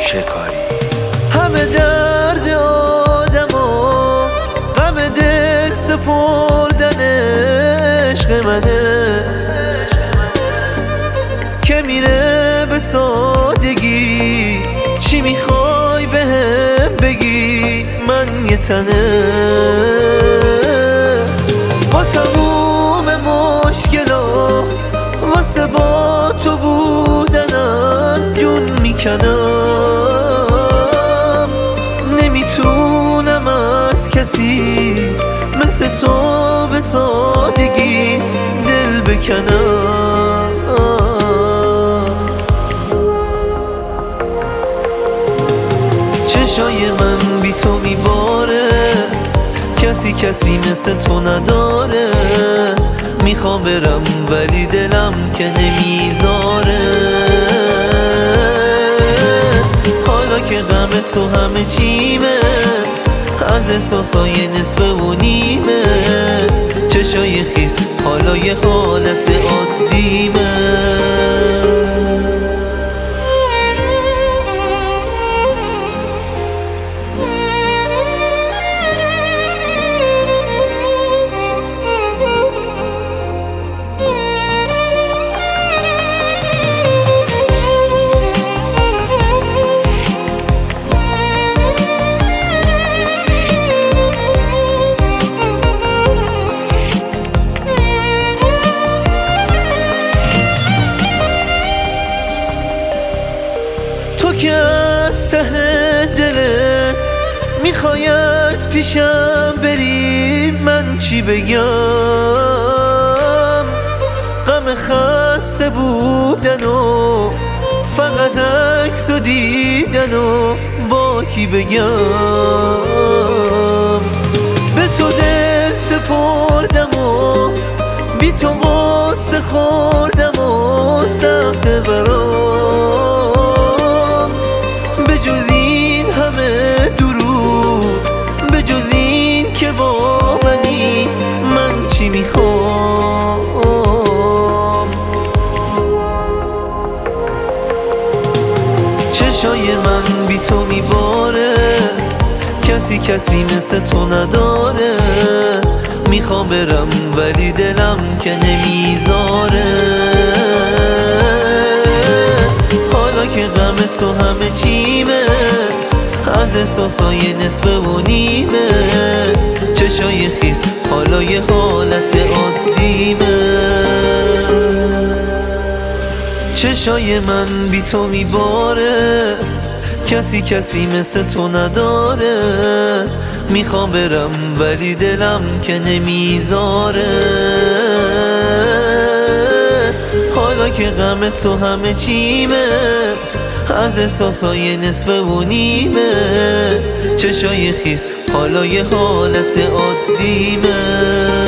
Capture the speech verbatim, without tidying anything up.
شکاری. همه درد آدما غم دل سپردن عشق منه که میره به سادگی. چی میخوای بهم بگی؟ من یه تنه با تموم مشکلات واسه با تو بودنم جون میکنم. نمیتونم از کسی مثل تو به سادگی دل بکنم. چشای من بی تو میباره، کسی کسی مثل تو نداره. میخوام برم ولی دلم که نمیذاره. حالا که غم تو همه چیمه، از احساسای نصف و نیمه. چشای خیس حالا یه حالت عادیمه. تو که از ته دلت میخوای از پیشم بری، من چی بگم؟ غم خسته بودن و فقط عکس و دیدن و با کی بگم؟ به تو دل سپردم و بی تو غصه خوردم و سخت برام. بجز این همه درود، بجز این که با منی، من چی میخوام؟ چشای من بی تو میباره، کسی کسی مثل تو نداره. میخوام برم ولی دلم که نمیذاره. حالا که غم تو همه چیمه، از احساسای نصف و نیمه. چشای خیس حالا یه حالت عادیمه. چشای من بی تو میباره، کسی کسی مثل تو نداره. میخوام برم ولی دلم که نمیذاره. حالا که غم تو همه چیمه، از احساسای نصف و نیمه. چشای خیس حالا یه حالت عادیمه.